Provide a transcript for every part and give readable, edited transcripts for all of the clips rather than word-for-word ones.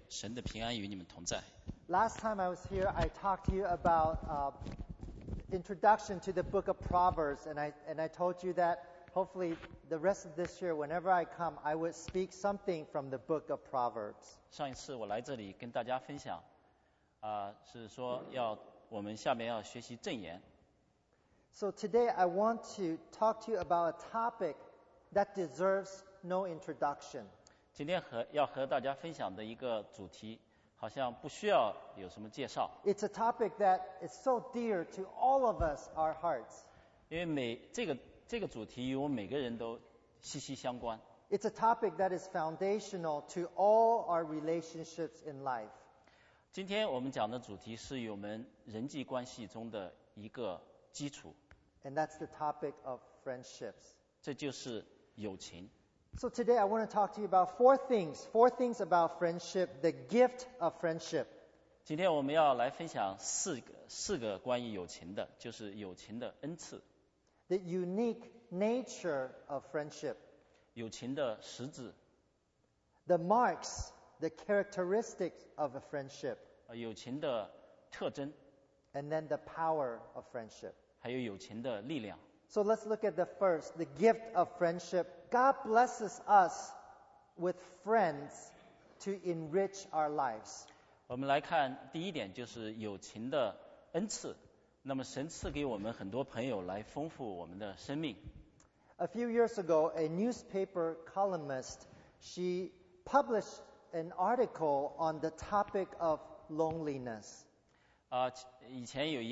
神的平安与你们同在。 Last time I was here, I talked to you about introduction to the book of Proverbs, and I told you that hopefully the rest of this year, whenever I come, I would speak something from the book of Proverbs. 上一次我来这里跟大家分享，是说我们下面要学习箴言。 So today I want to talk to you about a topic that deserves no introduction. 今天要和大家分享的一个主题，好像不需要有什么介绍。 It's a topic that is so dear to all of us, our hearts. 因为这个主题与我们每个人都息息相关。 It's a topic that is foundational to all our relationships in life. 今天我们讲的主题是与我们人际关系中的一个基础， And that's the topic of friendships. 这就是友情。 So today I want to talk to you about four things about friendship, the gift of friendship. 今天我们要来分享四个关于友情的，就是友情的恩赐， The unique nature of friendship, 友情的实质， the marks, the characteristics of a friendship, 友情的特征， and then the power of friendship. 还有友情的力量。 So let's look at the first, the gift of friendship. God blesses us with friends to enrich our lives. 我们来看第一点，就是友情的恩赐。那么神赐给我们很多朋友来丰富我们的生命。 A few years ago, a newspaper columnist, she published an article on the topic of loneliness. 以前有一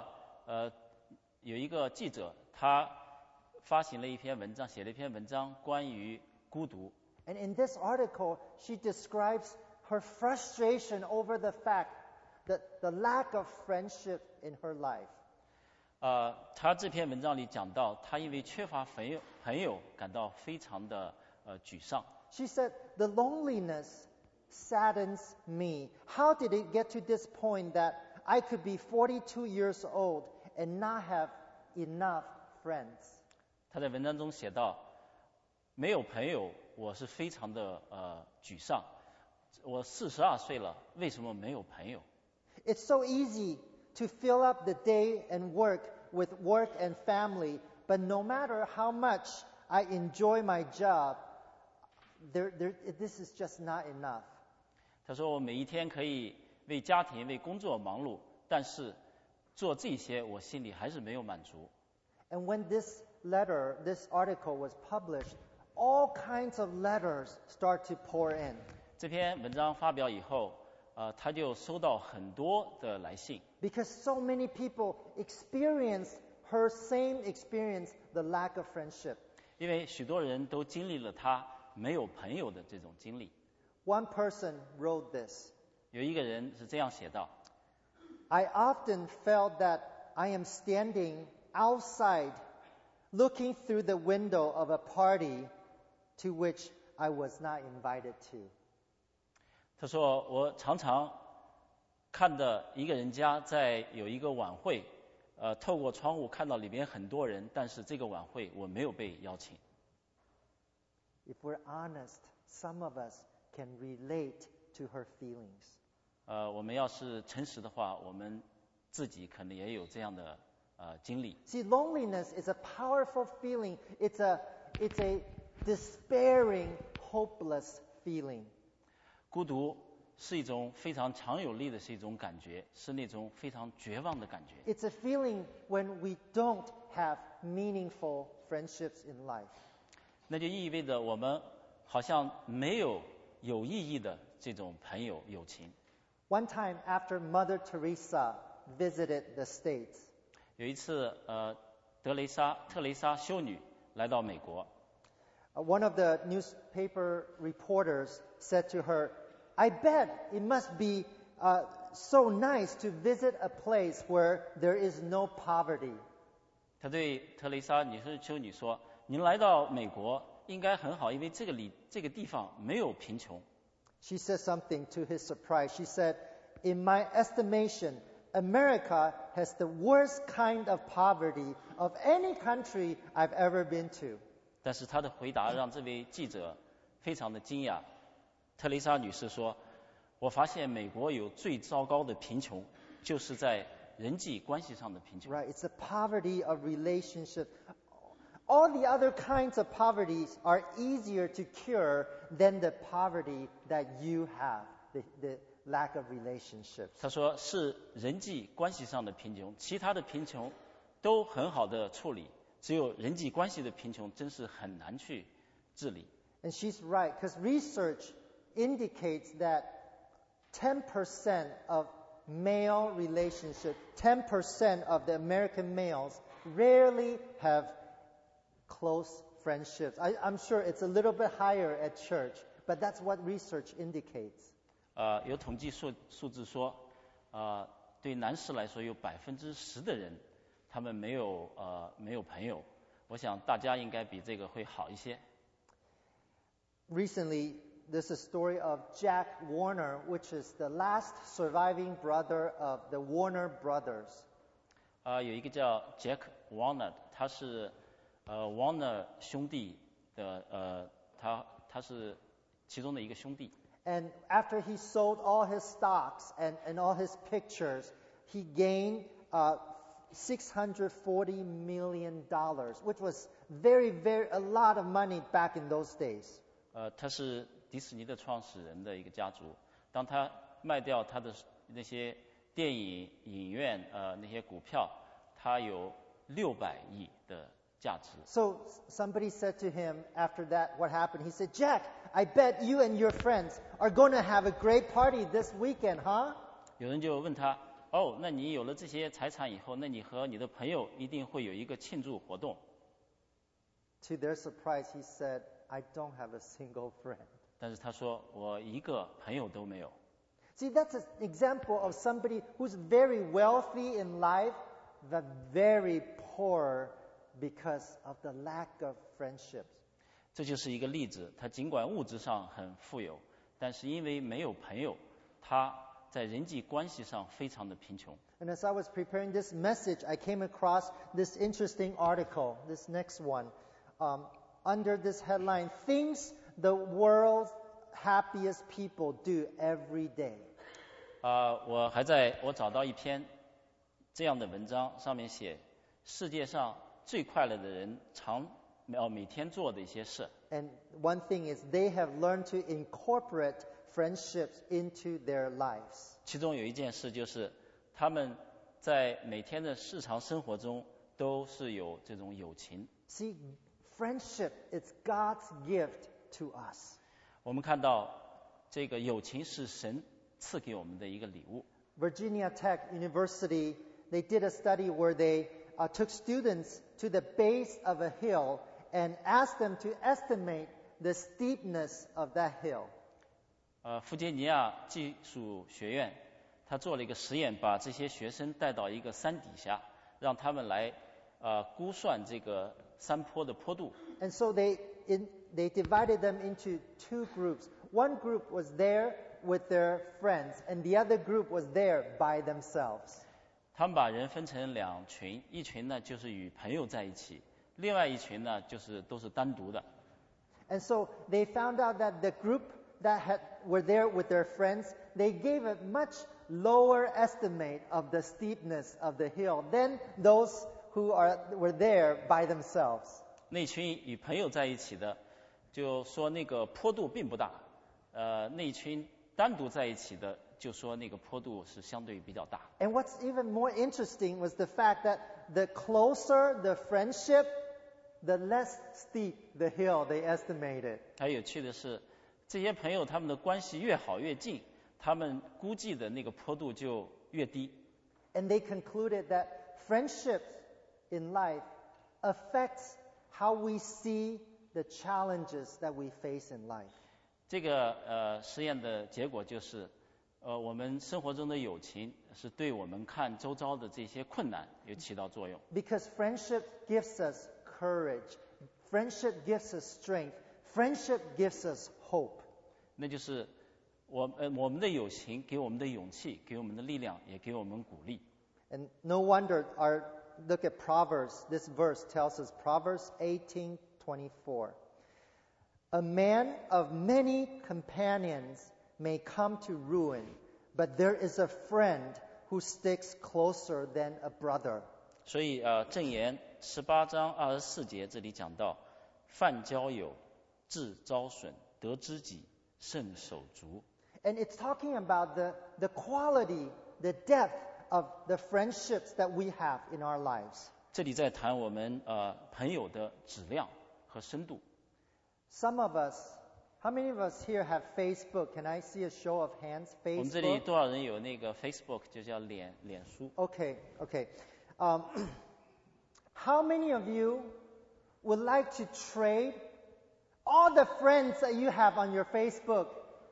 个记者，他发行了一篇文章，写了一篇文章关于孤独。 And in this article, she describes her frustration over the fact that the lack of friendship in her life. 他这篇文章里讲到，他因为缺乏朋友感到非常的沮丧。 She said, "The loneliness saddens me. How did it get to this point that I could be 42 years old and not have enough friends?" 他在文章中写道，没有朋友，我是非常的沮丧。我42岁了，为什么没有朋友？ It's so easy to fill up the day and work with work and family, but no matter how much I enjoy my job, this is just not enough. 他说我每一天可以为家庭为工作忙碌，但是做这些我心里还是没有满足。 And when this article was published, all kinds of letters start to pour in. 这篇文章发表以后，他就收到很多的来信， Because so many people experience her same experience, the lack of friendship. 因为许多人都经历了他没有朋友的这种经历。 One person wrote this. 有一个人是这样写道： I often felt that I am standing outside, looking through the window of a party to which I was not invited to. 他说我常常看着一个人家在有一个晚会，透过窗户看到里边很多人，但是这个晚会我没有被邀请。 If we're honest, some of us can relate to her feelings. 我们要是诚实的话，我们自己可能也有这样的经历。 See, loneliness is a powerful feeling. It's a despairing, hopeless feeling. 孤独是一种非常强有力的是一种感觉，是那种非常绝望的感觉。 It's a feeling when we don't have meaningful friendships in life. 那就意味着我们好像没有有意义的这种朋友友情。 One time after Mother Teresa visited the States, 有一次，特蕾莎修女来到美国， one of the newspaper reporters said to her, "I bet it must be so nice to visit a place where there is no poverty." 他对特蕾莎修女说：“您来到美国应该很好，因为这个地方没有贫穷。” She said something to his surprise. She said, "In my estimation, America has the worst kind of poverty of any country I've ever been to." 但是他的回答让这位记者非常的惊讶。特蕾莎女士说：“ 我发现美国有最糟糕的贫穷，就是在人际关系上的贫穷。 Right? It's the poverty of relationship. All the other kinds of poverties are easier to cure than the poverty that you have, the lack of relationships. 他说是人际关系上的贫穷，其他的贫穷都很好的处理，只有人际关系的贫穷真是很难去治理。 And she's right, because research indicates that 10% of male relationships, 10% of the American males rarely have close friendships. I'm sure it's a little bit higher at church, but that's what research indicates. 有统计数字说，对男士来说有10%的人，他们没有朋友。我想大家应该比这个会好一些。 Recently, there's a story of Jack Warner, which is the last surviving brother of the Warner brothers. 有一个叫 Jack Warner， 他是Warner 兄弟的他是其中的一个兄弟。 And after he sold all his stocks and all his pictures, he gained $640 million, which was a lot of money back in those days. 他是迪士尼的创始人的一个家族。当他卖掉他的那些电影影院那些股票，他有600亿的价值。 So somebody said to him after that, what happened? He said, Jack, I bet you and your friends are going to have a great party this weekend, huh? 有人就问他，哦，那你有了这些财产以后，那你和你的朋友一定会有一个庆祝活动。 To their surprise, he said, I don't have a single friend. 但是他说，我一个朋友都没有。 See, that's an example of somebody who's very wealthy in life, but very poor because of the lack of friendships. 这就是一个例子。他尽管物质上很富有，但是因为没有朋友，他在人际关系上非常的贫穷。 And as I was preparing this message, I came across this interesting article, this next one, under this headline, Things the World's Happiest People Do Every Day. 我找到一篇这样的文章，上面写世界上最快乐的人每天做的一些事。 And one thing is they have learned to incorporate friendships into their lives. 其中有一件事就是他们在每天的日常生活中都是有这种友情。 See, friendship is God's gift to us. 我们看到这个友情是神赐给我们的一个礼物。 Virginia Tech University, they did a study where they took students to the base of a hill and asked them to estimate the steepness of that hill. 弗吉尼亚技术学院他做了一个实验，把这些学生带到一个山底下，让他们来估算这个山坡的坡度。 And so they divided them into two groups. One group was there with their friends, and the other group was there by themselves. 他们把人分成2群，一群呢就是与朋友在一起，另外一群呢就是都是单独的。 And so they found out that the group that were there with their friends, they gave a much lower estimate of the steepness of the hill than those who were there by themselves. 那群与朋友在一起的，就说那个坡度并不大，那群单独在一起的，就说那个坡度是相对比较大。 And what's even more interesting was the fact that the closer the friendship, the less steep the hill they estimated. 还有趣的是，这些朋友他们的关系越好越近，他们估计的那个坡度就越低。 And they concluded that friendships in life affects how we see the challenges that we face in life. 这个实验的结果就是，我们生活中的友情是对我们看周遭的这些困难有起到作用。 Because friendship gives us courage. Friendship gives us strength. Friendship gives us hope. 那就是我们的友情给我们的勇气，给我们的力量，也给我们鼓励。 And no wonder look at Proverbs. This verse tells us, Proverbs 18:24. A man of many companions may come to ruin, but there is a friend who sticks closer than a brother. 所以箴言18章24节这里讲到，犯交友，致遭损，得知己，胜手足。 And it's talking about the quality, the depth of the friendships that we have in our lives. 这里在谈我们朋友的质量和深度。 Some of us, how many of us here have Facebook? Can I see a show of hands? 我们这里 Facebook? 多少人有那个 Facebook， 就叫脸书？ Okay. How many of you would like to trade all the friends that you have on your Facebook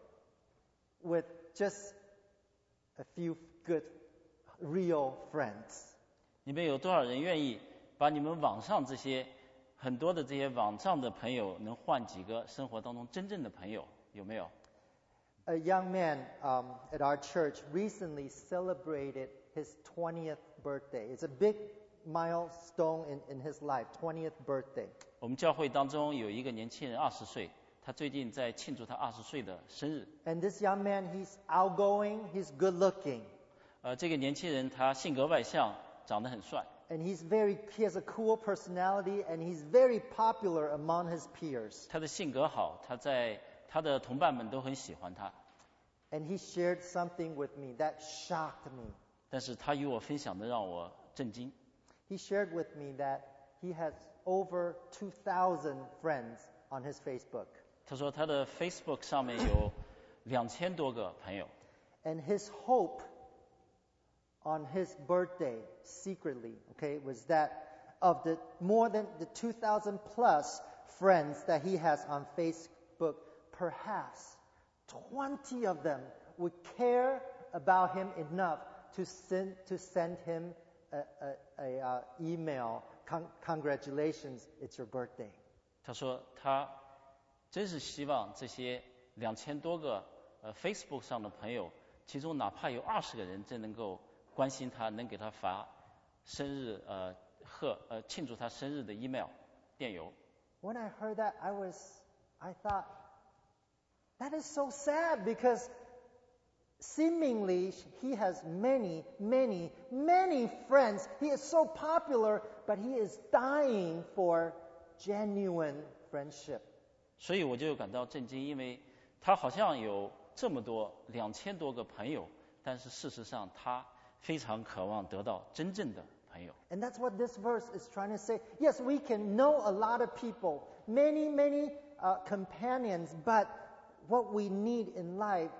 with just a few good, real friends? 你们有多少人愿意把你们网上这些很多的这些网上的朋友，能换几个生活当中真正的朋友？有没有？ A young man at our church recently celebrated his 20th birthday. It's a big milestone in his life, 20th birthday. 我们教会当中有一个年轻人20岁，他最近在庆祝他20岁的生日。 And this young man, he's outgoing, he's good looking. 这个年轻人他性格外向，长得很帅。 And he has a cool personality, and he's very popular among his peers. 他的性格好，他的同伴们都很喜欢他。 And he shared something with me that shocked me. 但是他与我分享的让我震惊。 He shared with me that he has over 2,000 friends on his Facebook. 他说他的 Facebook 上面有2000多个朋友。 And his hope on his birthday, secretly, was that of the more than the 2,000 plus friends that he has on Facebook, perhaps 20 of them would care about him enough to send him a email. Congratulations, it's your birthday. 他说他真是希望这些2000多个Facebook 上的朋友，其中哪怕有20个人真能够关心他，能给他发生日庆祝他生日的 email 电邮。 When I heard that, I thought, that is so sad, because seemingly he has many, many, many friends. He is so popular, but he is dying for genuine friendship. 所以我就感到震惊，因为他好像有这么多2000多个朋友，但是事实上他非常渴望得到真正的朋友。 And that's what this verse is trying to say. Yes, we can know a lot of people, many, many companions, but what we need in life,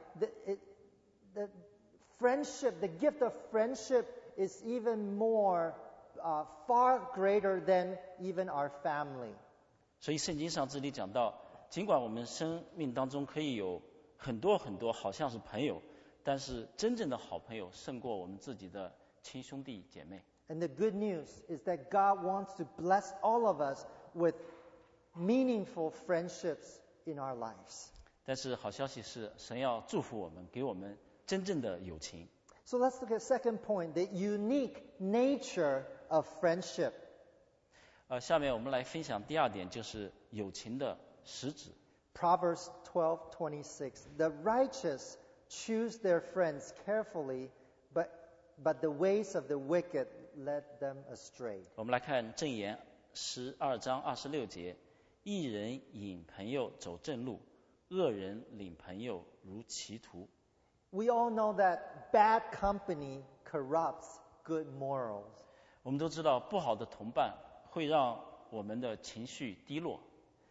the friendship, the gift of friendship is even more, far greater than even our family. 所以圣经上这里讲到，尽管我们生命当中可以有很多很多好像是朋友，但是真正的好朋友胜过我们自己的亲兄弟姐妹。 And the good news is that God wants to bless all of us with meaningful friendships in our lives. 但是好消息是，神要祝福我们，给我们真正的友情。 So let's look at second point, the unique nature of friendship. 下面我们来分享第二点，就是友情的实质。 Proverbs 12:26. The righteous choose their friends carefully, but the ways of the wicked lead them astray. 我们来看箴言12章26节：义人引朋友走正路，恶人领朋友如歧途。 We all know that bad company corrupts good morals. 我们都知道，不好的同伴会让我们的情绪低落。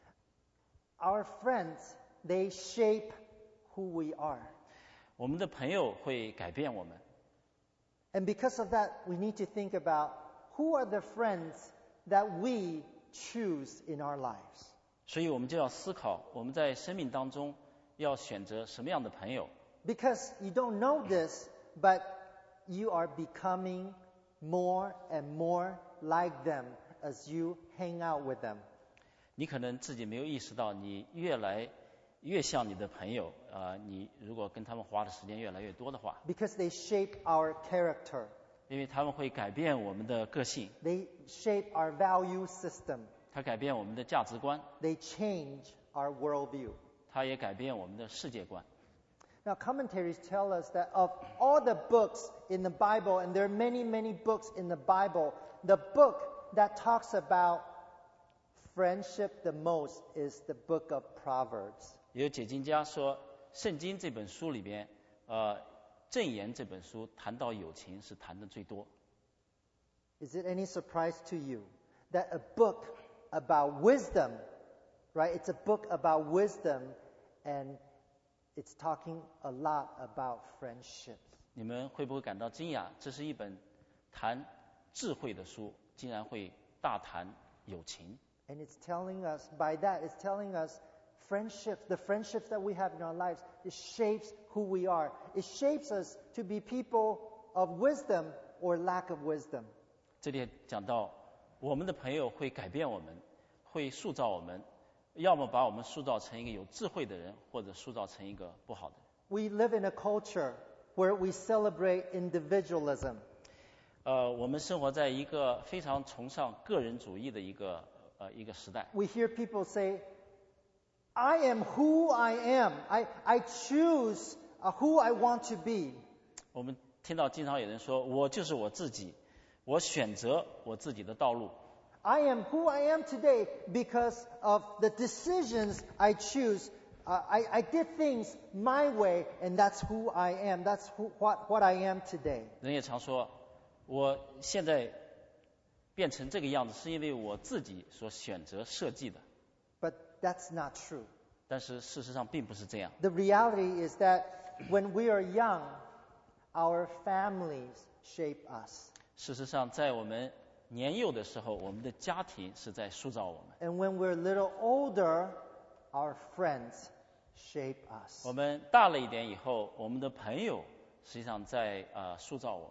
Our friends, they shape who we are. 我们的朋友会改变我们。 And because of that, we need to think about who are the friends that we choose in our lives. 所以我们就要思考，我们在生命当中要选择什么样的朋友。 Because you don't know this, but you are becoming more and more like them as you hang out with them. 你可能自己没有意识到，你越来越像你的朋友。你如果跟他们花的时间越来越多的话， Because they shape our character. 因为他们会改变我们的个性， They shape our value system. 它改变我们的价值观， They change our worldview. 它也改变我们的世界观。 Now, commentaries tell us that of all the books in the Bible, and there are many, many books in the Bible, the book that talks about friendship the most is the book of Proverbs. 有解经家说，圣经这本书里边，箴言这本书谈到友情是谈的最多。 Is it any surprise to you that a book about wisdom, right? It's a book about wisdom, and it's talking a lot about friendship. 你们会不会感到惊讶？这是一本谈智慧的书，竟然会大谈友情。 And it's telling us, by that, it's telling us friendships, the friendships that we have in our lives, it shapes who we are. It shapes us to be people of wisdom or lack of wisdom. 这里讲到，我们的朋友会改变我们，会塑造我们，要么把我们塑造成一个有智慧的人，或者塑造成一个不好的人。 We live in a culture where we celebrate individualism. 我们生活在一个非常崇尚个人主义的一个时代。 We hear people say, I am who I am. I choose who I want to be. 我们听到经常有人说，我就是我自己，我选择我自己的道路。 I am who I am today because of the decisions I choose. I did things my way, and that's who I am. That's what I am today. 人也常说，我现在变成这个样子，是因为我自己所选择设计的。 But that's not true. 但是事实上并不是这样。 The reality is that when we are young, our families shape us. 事实上，在我们年幼的时候，我们的家庭是在塑造我们。 And when we're a little older, our friends shape us. 我们大了一点以后，我们的朋友实际上在塑造我们。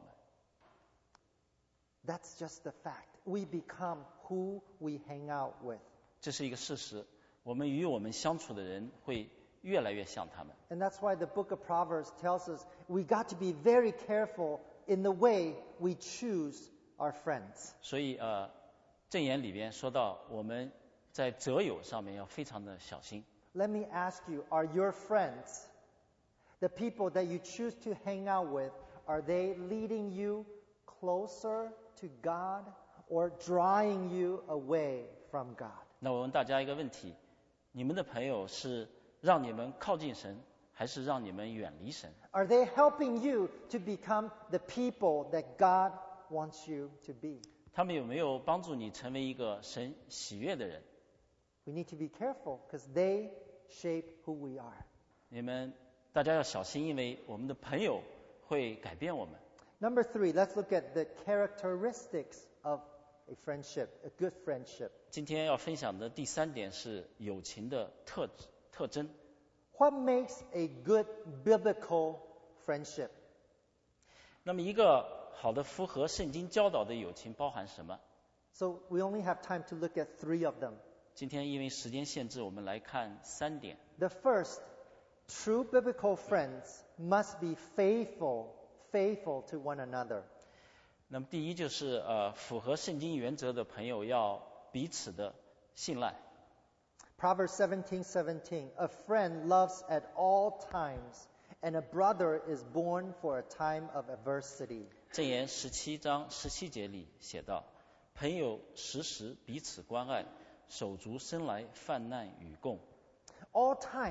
That's just the fact. We become who we hang out with. 这是一个事实。我们与我们相处的人会越来越像他们。 And that's why the book of Proverbs tells us we got to be very careful in the way we choose our friends. 所以箴言里边说到，我们在择友上面要非常的小心。 Let me ask you, are your friends, the people that you choose to hang out with, are they leading you closer to God or drawing you away from God? 那我问大家一个问题：你们的朋友是让你们靠近神，还是让你们远离神？ Are they helping you to become the people that God wants you to be? 他们有没有帮助你成为一个神喜悦的人？ We need to be careful because they shape who we are. 你们大家要小心，因为我们的朋友会改变我们。 Number 3, let's look at the characteristics of a friendship, a good friendship. 今天要分享的第3点是友情的特征。 What makes a good biblical friendship? 那么一个好的符合圣经教导的友情包含什么？ So we only have time to look at 3 of them. 今天因为时间限制，我们来看3点。 The first, true biblical friends must be faithful to one another. 那么第一就是符合圣经原则的朋友要彼此的信赖。 Proverbs 17:17, a friend loves at all times, and a brother is born for a time of adversity. 箴言17章17节里写道：朋友时时彼此关爱，手足生来患难与共。 All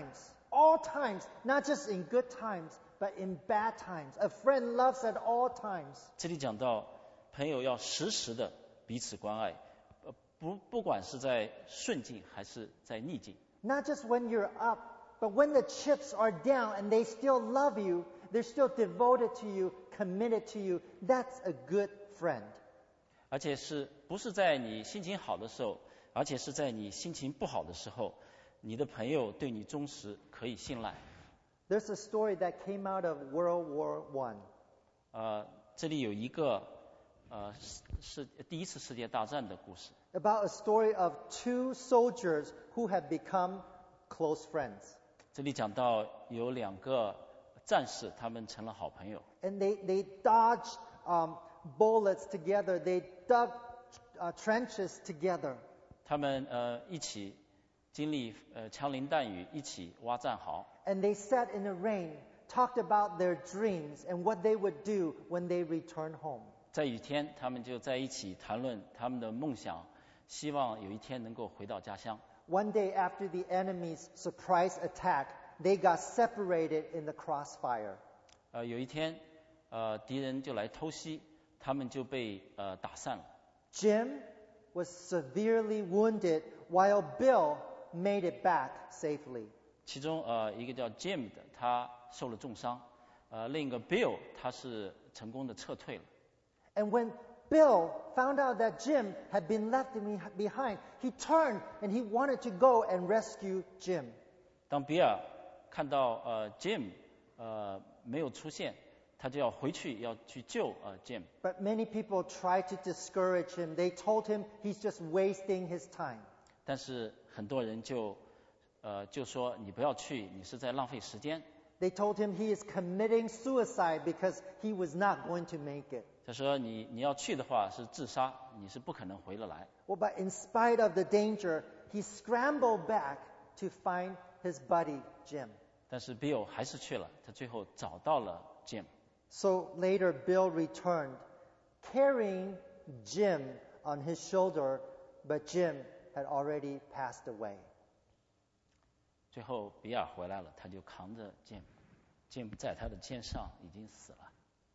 times, not just in good times, but in bad times. A friend loves at all times. 这里讲到朋友要时时的彼此关爱，不管是在顺境还是在逆境。 Not just when you're up, but when the chips are down and they still love you, they're still devoted to you, committed to you. That's a good friend. 而且不是在你心情好的时候，而且是在你心情不好的时候，你的朋友对你忠实，可以信赖。 There's a story that came out of World War I. 这里有一个是第一次世界大战的故事。 About a story of 2 soldiers who have become close friends. 这里讲到有2个战士，他们成了好朋友。 And they dodged bullets together. They dug trenches together. 他们一起经历枪林弹雨，一起挖战壕。 And they sat in the rain talked about their dreams and what they would do when they return home. 在雨天，他们就在一起谈论他们的梦想，希望有一天能够回到家乡。 One day after the enemy's surprise attack, they got separated in the crossfire. 有一天，敌人就来偷袭，他们就被打散了。 Jim was severely wounded, while Bill made it back safely. 其中一个叫 Jim 的，他受了重伤，另一个 Bill 他是成功的撤退了。 And when Bill found out that Jim had been left behind, he turned and he wanted to go and rescue Jim. 当比尔看到Jim 没有出现，他就要回去要去救Jim。 But many people tried to discourage him. They told him he's just wasting his time. 但是很多人就说你不要去，你是在浪费时间。 They told him he is committing suicide because he was not going to make it. 他说你要去的话是自杀，你是不可能回得来。 Well, but in spite of the danger, he scrambled back to find his buddy Jim. 但是 Bill 还是去了，他最后找到了 Jim。 So later, Bill returned, carrying Jim on his shoulder, but Jim had already passed away. 最后比尔回来了，他就扛着 Jim 在他的肩上已经死了。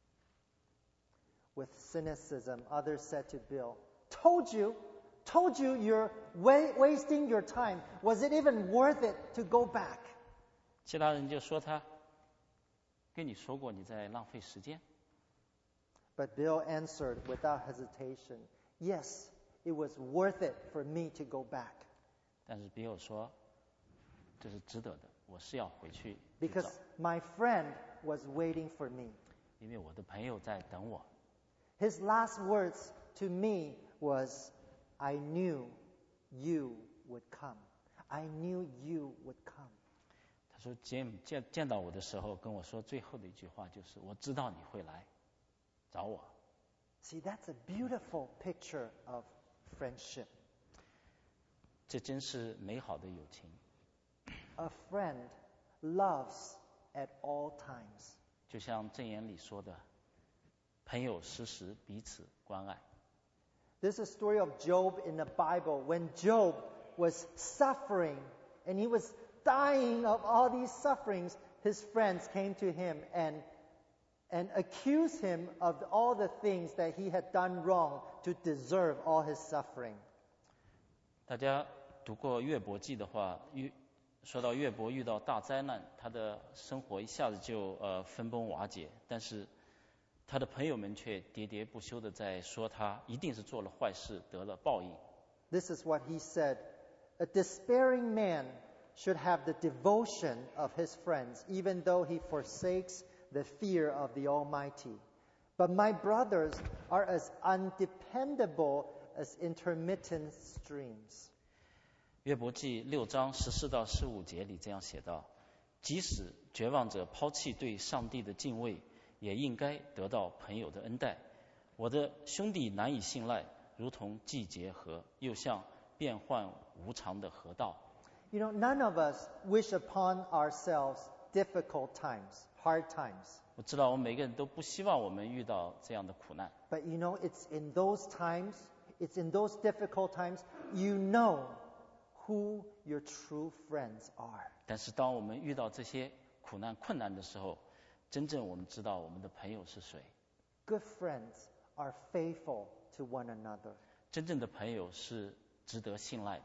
With cynicism, others said to Bill, Told you you're wasting your time. Was it even worth it to go back? 其他人就说他跟你说过你在浪费时间。 But Bill answered without hesitation, Yes, it was worth it for me to go back. 但是比尔说这是值得的，我是要回去去找， Because my friend was waiting for me. 因为我的朋友在等我。 His last words to me was, I knew you would come. I knew you would come. 他说 Jim 见到我的时候跟我说最后的一句话就是我知道你会来找我。 See, that's a beautiful picture of friendship. 这真是美好的友情。 A friend loves at all times. 就像箴言里说的，朋友时时彼此关爱。 This is a story of Job in the Bible. When Job was suffering and he was dying of all these sufferings, his friends came to him and accused him of all the things that he had done wrong to deserve all his suffering. 大家读过约伯记的话，说到约伯遇到大灾难，他的生活一下子就分崩瓦解，但是他的朋友们却喋喋不休地在说他一定是做了坏事得了报应。 This is what he said. A despairing man should have the devotion of his friends, even though he forsakes the fear of the Almighty. But my brothers are as undependable as intermittent streams. 约伯记6章14到15节里这样写道：即使绝望者抛弃对上帝的敬畏，也应该得到朋友的恩待。我的兄弟难以信赖，如同季节河，又像变幻无常的河道。 You know, none of us wish upon ourselves difficult times, hard times. 我知道我们每个人都不希望我们遇到这样的苦难， But you know, it's in those times, it's in those difficult times, you know who your true friends are. 但是当我们遇到这些苦难困难的时候，真正我们知道我们的朋友是谁。 Good friends are faithful to one another. 真正的朋友是值得信赖的。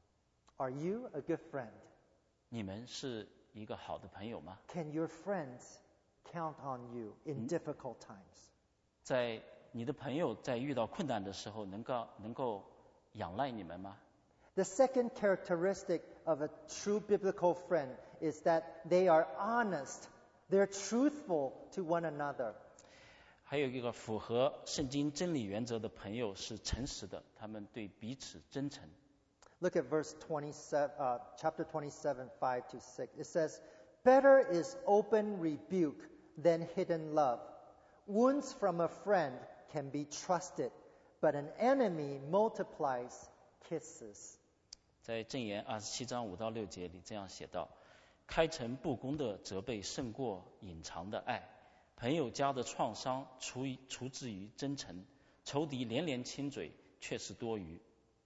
Are you a good friend? 你们是一个好的朋友吗？ Can your friends count on you in difficult times? 在你的朋友在遇到困难的时候，能够仰赖你们吗？ The second characteristic of a true biblical friend is that they are honest. They're truthful to one another. 还有一个符合圣经真理原则的朋友是诚实的，他们对彼此真诚。 Look at verse 27, chapter 27, 5 to 6. It says, Better is open rebuke than hidden love. Wounds from a friend can be trusted, but an enemy multiplies kisses. 在箴言27章5到6节里这样写道： 开诚布公的责备胜过隐藏的爱。朋友家的创伤除之于真诚，仇敌连连亲嘴却是多余。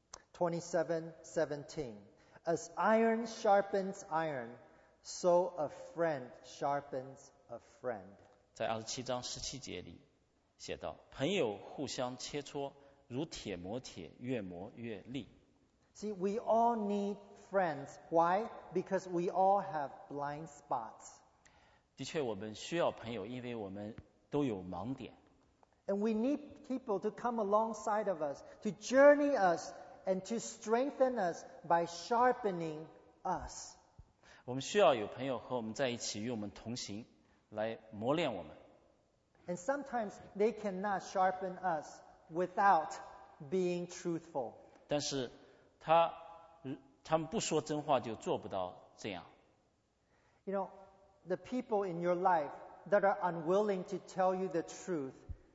27:17 As iron sharpens iron, so a friend sharpens a friend. 在27章17节里写道，朋友互相切磋，如铁磨铁，越磨越利。 See, we all need friends. Why? Because we all have blind spots. 的确，我们需要朋友，因为我们都有盲点。 And we need people to come alongside of us, to journey us, and to strengthen us by sharpening us. 我们需要有朋友和我们在一起，与我们同行，来磨练我们。 And sometimes they cannot sharpen us without being truthful. 但是他们不说真话，就做不到这样。 You know, the people in your life that are unwilling to tell you the truth,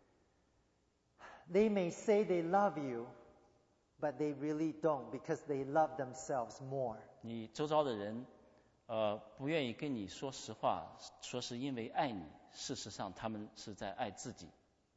they may say they love you, but they really don't because they love themselves more. 你周遭的人，不愿意跟你说实话，说是因为爱你，事实上他们是在爱自己。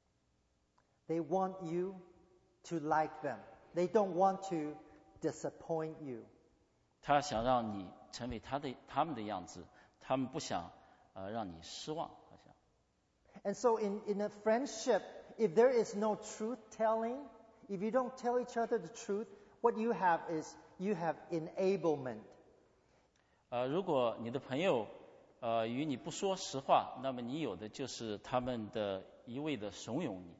They want you to like them. They don't want to disappoint you. 他想让你成为他们的样子，他们不想让你失望，好像。 And so in a friendship, if there is no truth telling, if you don't tell each other the truth, what you have is you have enablement. 如果你的朋友与你不说实话，那么你有的就是他们的一味的怂恿你。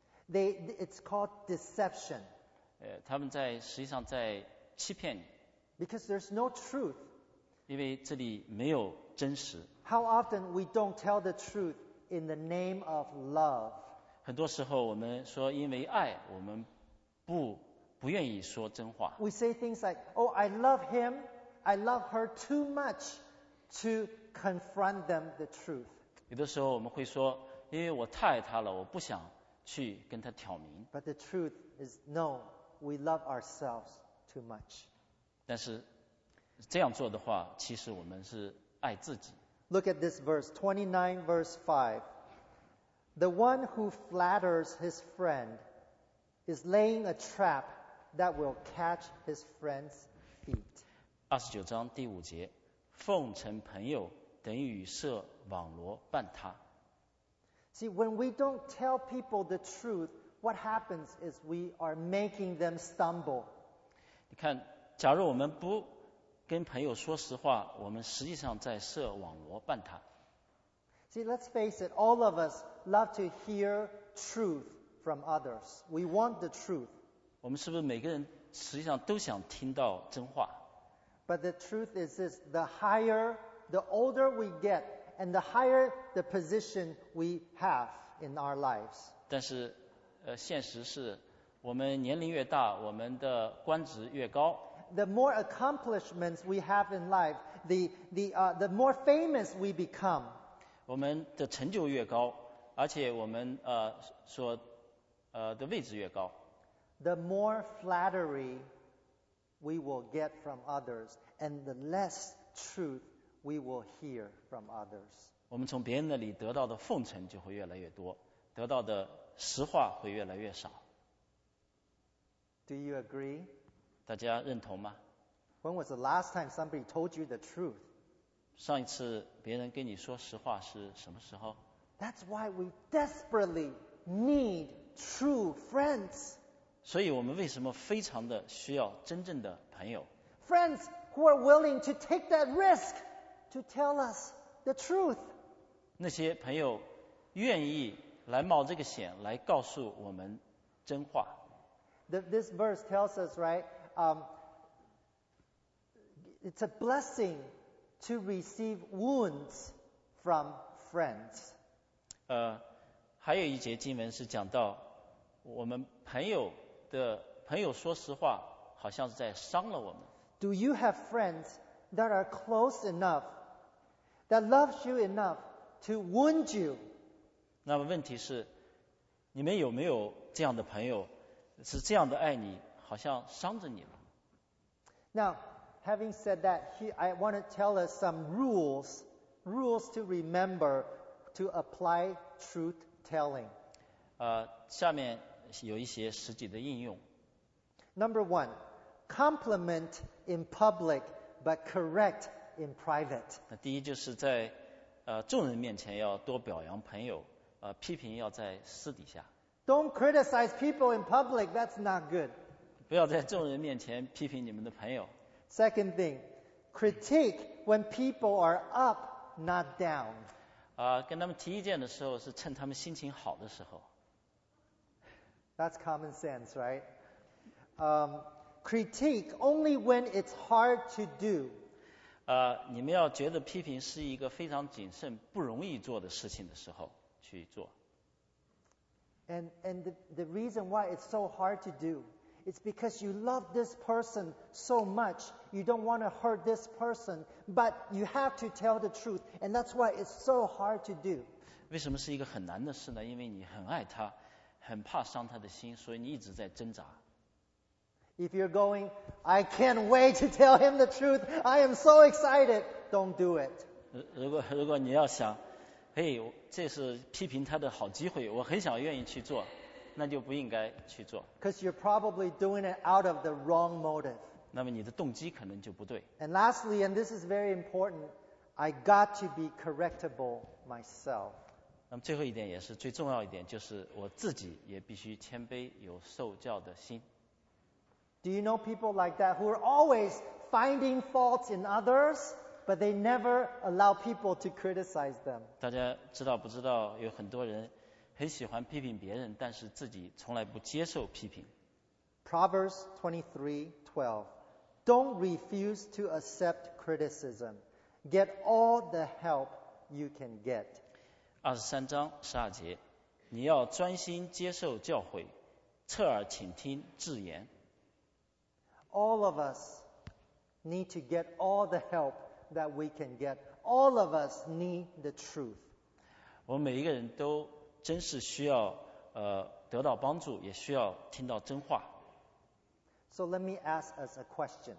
It's called deception. 他们实际上在欺骗你。 Because there's no truth. 因为这里没有真实。 How often we don't tell the truth in the name of love? 很多时候我们说因为爱，我们不愿意说真话。 We say things like, "Oh, I love him, I love her too much to confront them the truth." 有的时候我们会说，因为我太爱他了，我不想去跟他挑明。 But the truth is, no, we love ourselves too much. 但是这样做的话，其实我们是爱自己。 Look at this verse, 29 verse 5. The one who flatters his friend is laying a trap that will catch his friend's feet. 29章第5节，奉承朋友等于设网罗绊他。 See, when we don't tell people the truth, what happens is we are making them stumble. 你看，假如我们不跟朋友说实话，我们实际上在设网罗绊他。 See, let's face it, all of us love to hear truth from others. We want the truth. 我们是不是每个人实际上都想听到真话？ But the truth is this, the older we get, and the higher the position we have in our lives. 但是，现实是我们年龄越大，我们的官职越高。 The more accomplishments we have in life, the more famous we become. 我们的成就越高，而且我们的位置越高。 The more flattery we will get from others, and the less truth we will hear from others. 我们从别人那里得到的奉承就会越来越多，得到的实话会越来越少。 Do you agree? 大家认同吗？ When was the last time somebody told you the truth? 上一次别人跟你说实话是什么时候？ That's why we desperately need true friends. 所以我们为什么非常的需要真正的朋友？ Friends who are willing to take that risk to tell us the truth. 那些朋友愿意来冒这个险，来告诉我们真话。 This verse tells us, right, it's a blessing to receive wounds from friends. 还有一节经文是讲到我们朋友说实话，好像是在伤了我们。 Do you have friends that are close enough, that loves you enough to wound you? 那么问题是，你们有没有这样的朋友，是这样的爱你，好像伤着你了？ Now, having said that, I want to tell us some rules to remember to apply truth telling. 下面有一些实际的应用。 Number 1, compliment in public but correct in private. 那第一就是在众人面前要多表扬朋友，批评要在私底下。 Don't criticize people in public, that's not good. 不要在众人面前批评你们的朋友。 Second thing, critique when people are up, not down. 跟他们提意见的时候是趁他们心情好的时候。 That's common sense, right? Critique only when it's hard to do. 你们要觉得批评是一个非常谨慎、不容易做的事情的时候去做。 And the reason why it's so hard to do, it's because you love this person so much, you don't want to hurt this person, but you have to tell the truth, and that's why it's so hard to do. 为什么是一个很难的事呢？因为你很爱他，很怕伤他的心，所以你一直在挣扎。 If you're going, I can't wait to tell him the truth, I am so excited, don't do it. 如果你要想，嘿，这是批评他的好机会，我很想愿意去做，那就不应该去做。 Because you're probably doing it out of the wrong motive. 那么你的动机可能就不对。 And lastly, and this is very important, I got to be correctable myself. 那么最后一点也是最重要一点，就是我自己也必须谦卑，有受教的心。 Do you know people like that who are always finding faults in others, but they never allow people to criticize them? 大家知道不知道？有很多人很喜欢批评别人，但是自己从来不接受批评。 Proverbs 23:12. Don't refuse to accept criticism. Get all the help you can get. 23章12节，你要专心接受教诲，侧耳倾听治言。 All of us need to get all the help that we can get. All of us need the truth. 我们每一个人都真是需要得到帮助，也需要听到真话。 So let me ask us a question.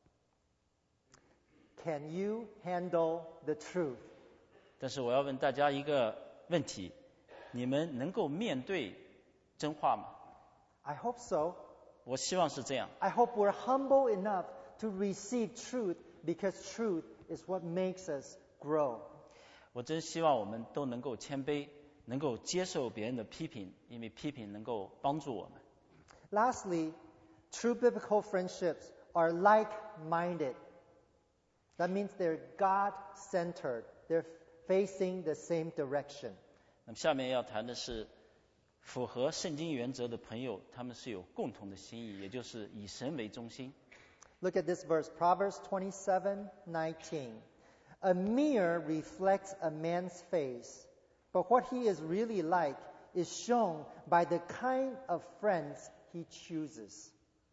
Can you handle the truth? 但是我要问大家一个问题：你们能够面对真话吗？ I hope so. 我希望是这样。 I hope we're humble enough to receive truth because truth is what makes us grow. 我真希望我们都能够谦卑，能够接受别人的批评，因为批评能够帮助我们。 Lastly, true biblical friendships are like-minded. That means they're God-centered. They're facing the same direction. 那么下面要谈的是符合圣经原则的朋友，他们是有共同的心意，也就是以神为中心。 Look at this verse, Proverbs 27:19. A mirror reflects a man's face, but what he is really like is shown by the kind of friends he chooses.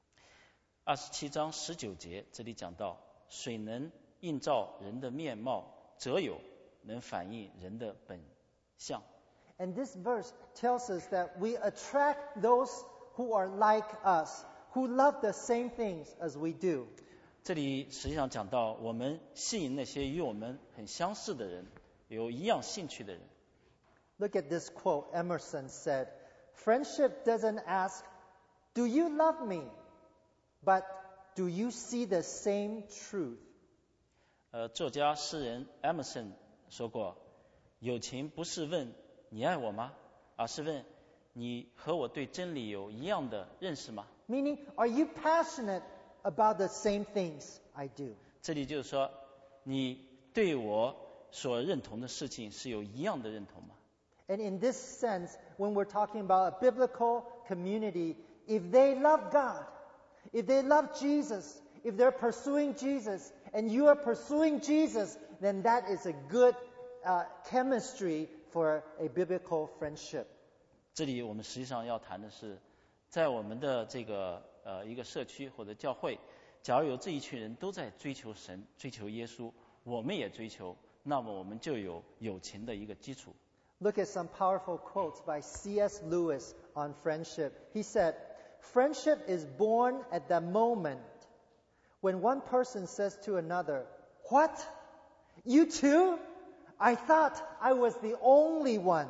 27章19节，这里讲到，水能映照人的面貌，则有能反映人的本相。 And this verse tells us that we attract those who are like us, who love the same things as we do. 这里实际上讲到，我们吸引那些与我们很相似的人，有一样兴趣的人。 Look at this quote. Emerson said, "Friendship doesn't ask, 'Do you love me?' but 'Do you see the same truth?'" 作家诗人 Emerson 说过，友情不是问你爱我吗，而是问你和我对真理有一样的认识吗？ Meaning, are you passionate about the same things I do? 这里就是说，你对我所认同的事情是有一样的认同吗？ And in this sense, when we're talking about a biblical community, if they love God, if they love Jesus, if they're pursuing Jesus, and you are pursuing Jesus, then that is a good chemistry for a biblical friendship. 这里我们实际上要谈的是，在我们的这个一个社区或者教会，假如有这一群人都在追求神、追求耶稣，我们也追求，那么我们就有友情的一个基础。 Look at some powerful quotes by C.S. Lewis on friendship. He said, "Friendship is born at the moment When one person says to another, "What? You too? I thought I was the only one."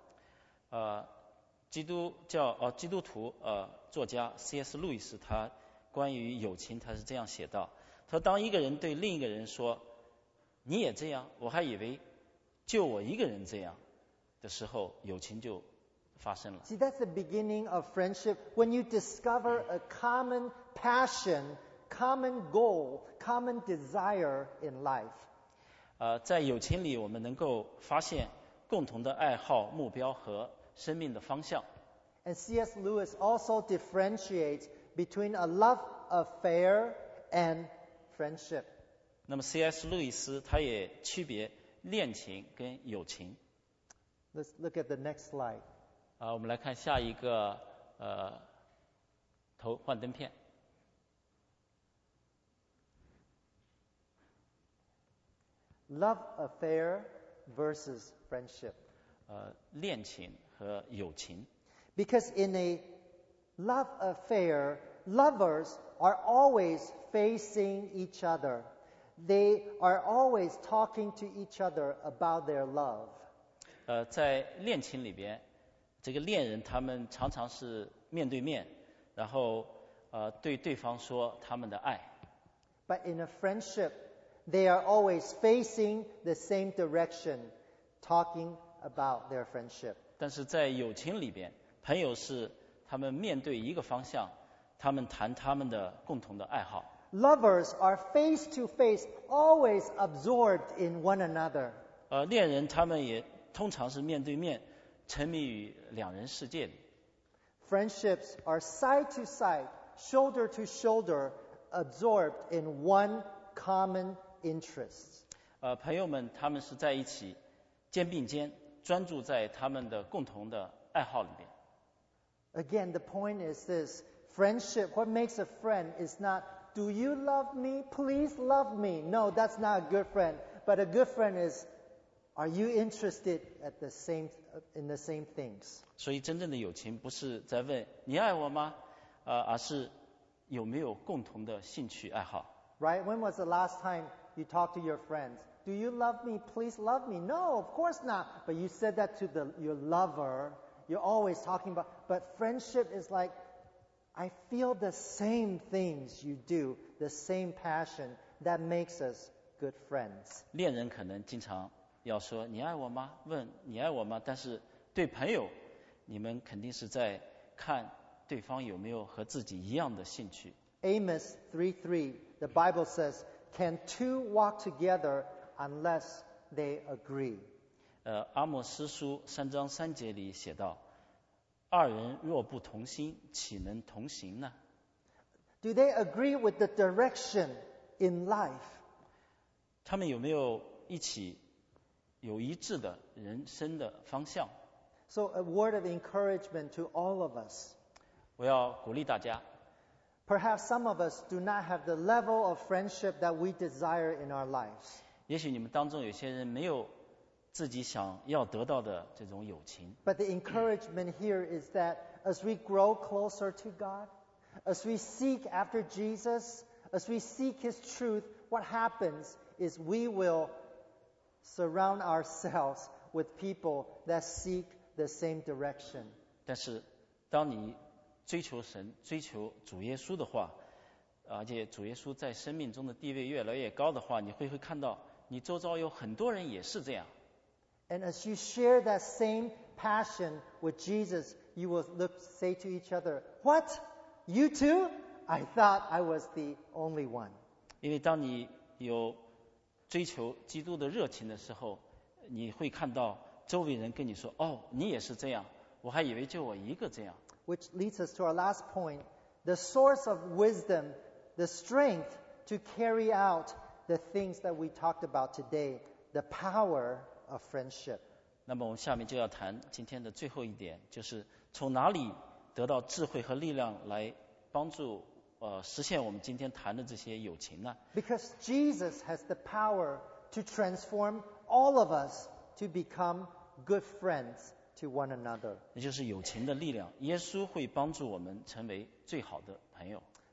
基督徒作家 C.S. 路易斯他关于友情他是这样写道，他说当一个人对另一个人说你也这样，我还以为就我一个人这样的时候，友情就发生了。 See, that's the beginning of friendship. When you discover a common passion, common goal, common desire in life. 在友情里我们能够发现共同的爱好、目标和生命的方向。 And C.S. Lewis also differentiates between a love affair and friendship. 那么 C.S. 路易斯他也区别恋情跟友情。 Let's look at the next slide. 我们来看下一个幻灯片。 Love affair versus friendship. 恋情和友情。 Because in a love affair, lovers are always facing each other. They are always talking to each other about their love. 在恋情里边，这个恋人他们常常是面对面，然后对对方说他们的爱。 But in a friendship, they are always facing the same direction, talking about their friendship. 但是在友情里边，朋友是他们面对一个方向，他们谈他们的共同的爱好。 Lovers are face to face, always absorbed in one another. 恋人他们也通常是面对面，沉迷于两人世界里。 Friendships are side to side, shoulder to shoulder, absorbed in one common interest. 朋友们他们是在一起，肩并肩，专注在他们的共同的爱好里边。 Again, the point is this. Friendship, what makes a friend is not, do you love me? Please love me. No, that's not a good friend. But a good friend is, are you interested in the same things? 所以真正的友情不是在问你爱我吗，而是有没有共同的兴趣爱好。 Right? When was the last time you talked to your friends? Do you love me? Please love me. No, of course not. But you said that to your lover. You're always talking about. But friendship is like, I feel the same things you do, the same passion that makes us good friends. 恋人可能经常要说你爱我吗？问你爱我吗？但是对朋友，你们肯定是在看对方有没有和自己一样的兴趣。 Amos 3:3, the Bible says, "Can two walk together unless they agree?" 阿莫斯书3章3节里写道：二人若不同心，岂能同行呢？ Do they agree with the direction in life? 他们有没有一起有一致的人生的方向？ So a word of encouragement to all of us. 我要鼓励大家， Perhaps some of us do not have the level of friendship that we desire in our lives. 也许你们当中有些人没有自己想要得到的这种友情， But the encouragement here is that as we grow closer to God, as we seek after Jesus, as we seek His truth, what happens is we will surround ourselves with people that seek the same direction. 但是当你追求神、追求主耶稣的话，而且主耶稣在生命中的地位越来越高的话，你会看到你周遭有很多人也是这样。 And as you share that same passion with Jesus, you will say to each other, "What? You too? I thought I was the only one." 因为当你有追求基督的热情的时候，你会看到周围人跟你说：“哦，你也是这样，我还以为就我一个这样。” Which leads us to our last point, the source of wisdom, the strength to carry out the things that we talked about today, the power of friendship. 那么我们下面就要谈今天的最后一点，就是从哪里得到智慧和力量来帮助实现我们今天谈的这些友情呢？ Because Jesus has the power to transform all of us to become good friends to one another. 也就是友情的力量，耶稣会帮助我们成为最好的朋友。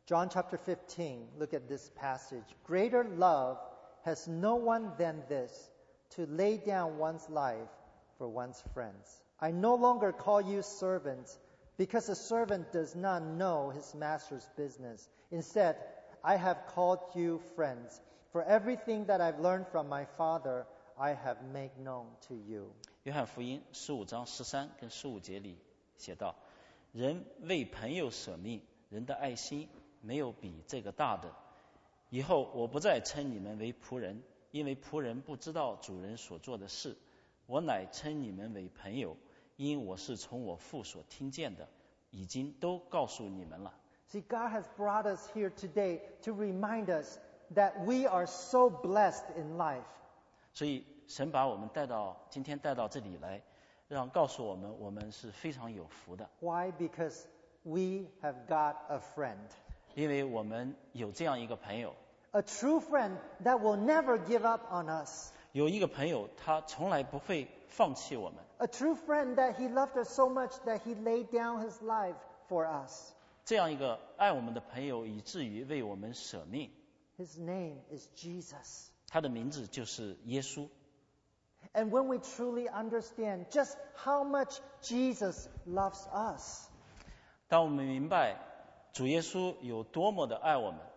John chapter 15, look at this passage. Greater love has no one than this, to lay down one's life for one's friends. I no longer call you servants, because a servant does not know his master's business. Instead, I have called you friends. For everything that I've learned from my Father, I have made known to you. 约翰福音15章13跟15节里写道：人为朋友舍命，人的爱心没有比这个大的。以后我不再称你们为仆人，因为仆人不知道主人所做的事。我乃称你们为朋友，因我是从我父所听见的，已经都告诉你们了。 See, God has brought us here today to remind us that we are so blessed in life. 所以神把我们今天带到这里来，告诉我们，我们是非常有福的。 Why? Because we have got a friend. 因为我们有这样一个朋友， A true friend that will never give up on us. 有一个朋友，他从来不会放弃我们。 A true friend that he loved us so much that he laid down his life for us. 这样一个爱我们的朋友，以至于为我们舍命。 His name is Jesus. 他的名字就是耶稣。 And when we truly understand just how much Jesus loves us, 当我们明白主耶稣有多么的爱我们，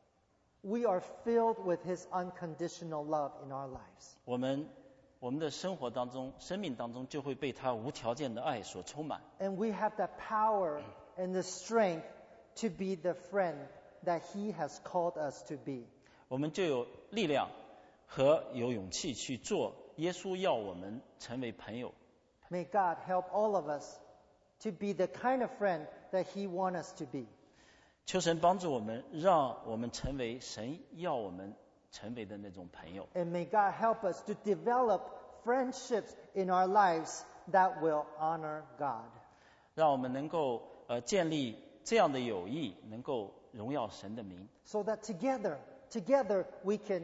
we are filled with his unconditional love in our lives. 我们的生命当中就会被他无条件的爱所充满。 And we have the power and the strength to be the friend that he has called us to be. 我们就有力量和有勇气去做耶稣要我们成为朋友。 May God help all of us to be the kind of friend that he wants us to be. 求神帮助我们，让我们成为神要我们成为的那种朋友。 And may God help us to develop friendships in our lives that will honor God. 让我们能够建立这样的友谊，能够荣耀神的名。 So that together we can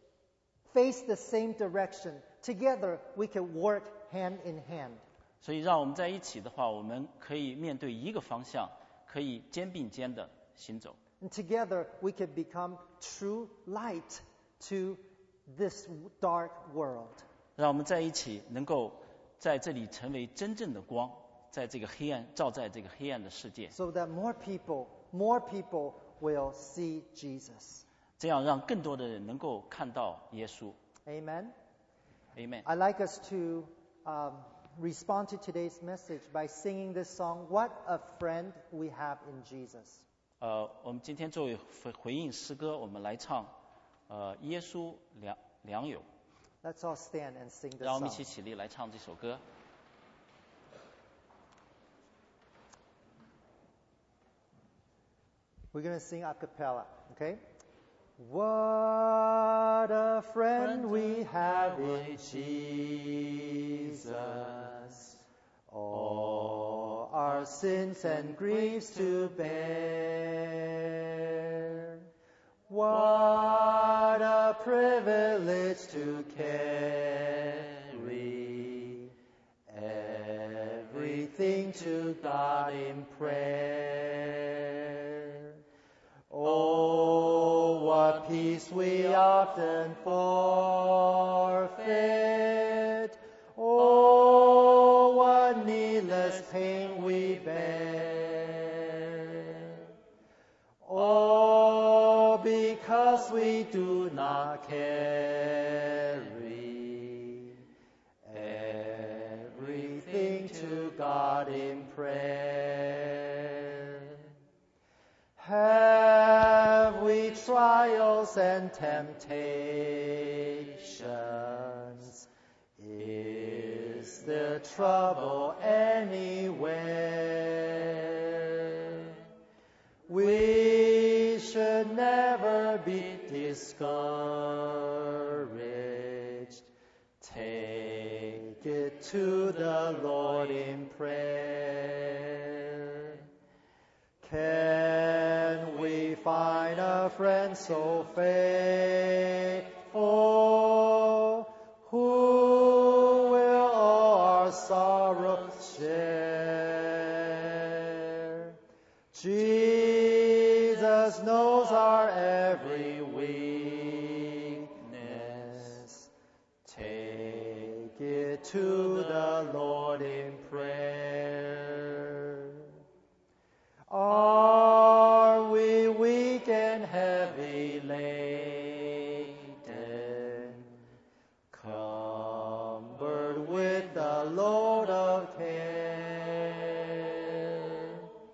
face the same direction. Together we can work hand in hand. 所以让我们在一起的话，我们可以面对一个方向，可以肩并肩的行走。 And together we can become true light to this dark world. 让我们在一起能够在这里成为真正的光，在这个黑暗照在这个黑暗的世界， So that more people will see Jesus. 这样让更多的人能够看到耶稣。 Amen. Amen。 I'd like us to respond to today's message by singing this song, What a Friend We Have in Jesus. 我们今天作为回应诗歌，我们来唱耶稣良友。 Let's all stand and sing this 让我们一 song. 起起立来唱这首歌。 We're going to sing a cappella, okay? What a friend we have in Jesus. All our sins and griefs to bear. What a privilege to carry everything to God in prayer. Oh, what peace we often forfeit. Oh, what needless pain we bear. Oh, because we do not carry everything to God in prayer. Have we trials and temptations? Is there trouble anywhere? We should never be discouraged. Take it to the Lord in prayer. Can we find a friend so faithful, who will all our sorrows share? Jesus Jesus knows our every weakness. Take it to the Lord in prayer. Are we weak and heavy laden, cumbered with the load of care?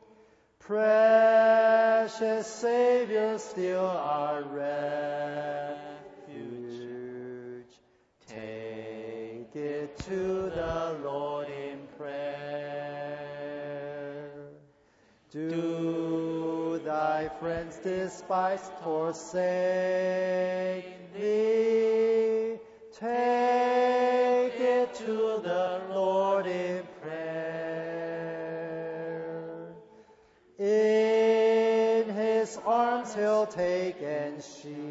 Precious Savior, still our refuge. Take it to the Lord in prayer. Do thy friends despise, forsake thee? Take it to the Lord in prayer. In his arms he'll take and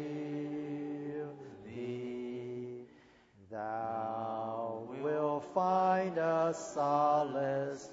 shield thee. Thou wilt find a solace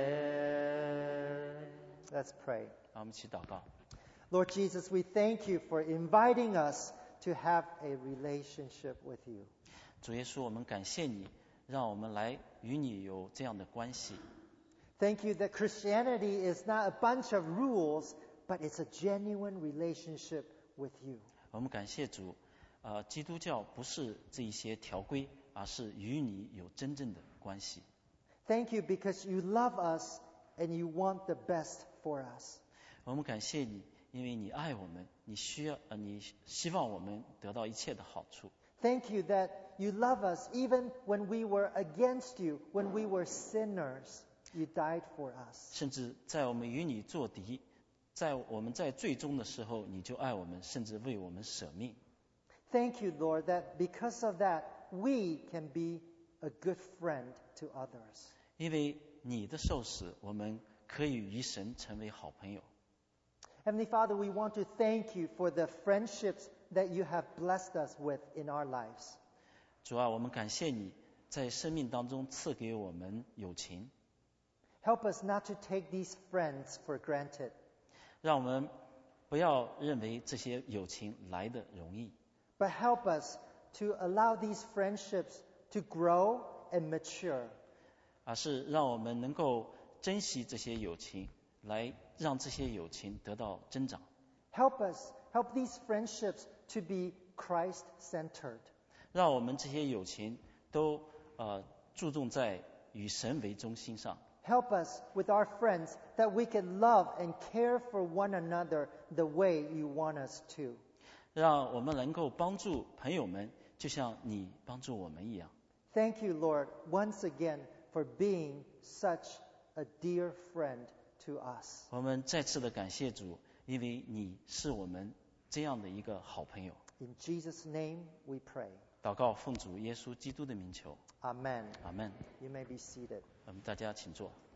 there. Let's pray. 让我们一起祷告。 Lord Jesus, we thank you for inviting us to have a relationship with you. 主耶稣，我们感谢你，让我们来与你有这样的关系。 Thank you that Christianity is not a bunch of rules, but it's a genuine relationship with you. 我们感谢主，基督教不是这一些条规，而是与你有真正的关系。 Thank you because you love us and you want the best for us. 我们感谢你，因为你爱我们，你希望我们得到一切的好处。 Thank you that you love us even when we were against you, when we were sinners. You died for us. 甚至在我们与你作敌，在我们在最终的时候，你就爱我们，甚至为我们舍命。 Thank you, Lord, that because of that, we can be a good friend to others. 因为你的受死，我们可以与神成为好朋友。 Heavenly Father, we want to thank you for the friendships that you have blessed us with in our lives. 主啊，我们感谢你在生命当中赐给我们友情， Help us not to take these friends for granted, 让我们不要认为这些友情来得容易， but help us to allow these friendships to grow and mature. 而是让我们能够珍惜这些友情，来让这些友情得到增长。 Help these friendships to be Christ-centered. 让我们这些友情都注重在以神为中心上。 Help us with our friends that we can love and care for one another the way you want us to. 让我们能够帮助朋友们，就像你帮助我们一样。 Thank you, Lord, once again for being such a dear friend to us. 我们再次的感谢主，因为你是我们这样的一个好朋友。 In Jesus' name we pray. 祷告奉主耶稣基督的名求， Amen. 阿门。 You may be seated. 我们大家请坐。